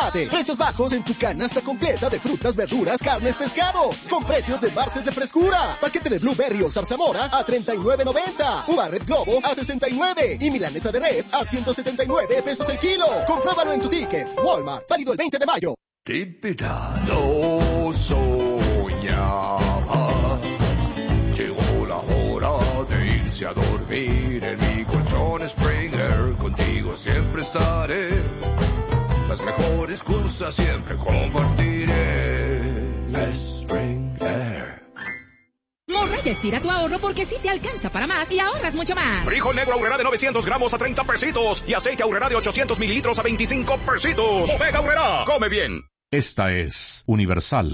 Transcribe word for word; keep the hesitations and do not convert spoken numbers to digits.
tomate. Precios bajos en tu canasta completa de frutas, verduras, carnes, pescados. Con precios de martes de frescura. Paquete de blueberry o zarzamora a treinta y nueve noventa. Uva Red Globo a sesenta y nueve. Y milanesa de res a ciento setenta y nueve pesos el kilo. Compruébalo en tu ticket. Walmart. Válido el veinte de mayo. Lo soñaba. Llegó la hora de irse a dormir en mi colchón Springer. Contigo siempre estaré. Las mejores cosas siempre compartiré. La Springer. Morraya estira tu ahorro porque sí te alcanza para más y ahorras mucho más. Frijol negro Aurrera de novecientos gramos a treinta pesitos y aceite Aurrera de ochocientos mililitros a veinticinco pesitos. Bodega Aurrera, come bien. Esta es Universal.